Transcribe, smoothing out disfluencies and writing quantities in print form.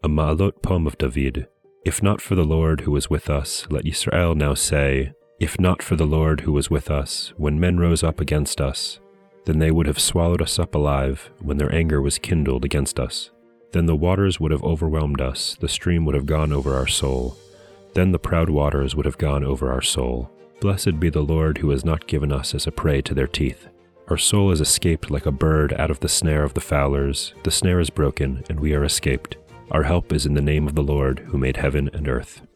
A Ma'alot poem of David. If not for the Lord who was with us, let Yisrael now say, if not for the Lord who was with us, when men rose up against us, then they would have swallowed us up alive when their anger was kindled against us. Then the waters would have overwhelmed us, the stream would have gone over our soul. Then the proud waters would have gone over our soul. Blessed be the Lord who has not given us as a prey to their teeth. Our soul is escaped like a bird out of the snare of the fowlers. The snare is broken, and we are escaped. Our help is in the name of the Lord who made heaven and earth.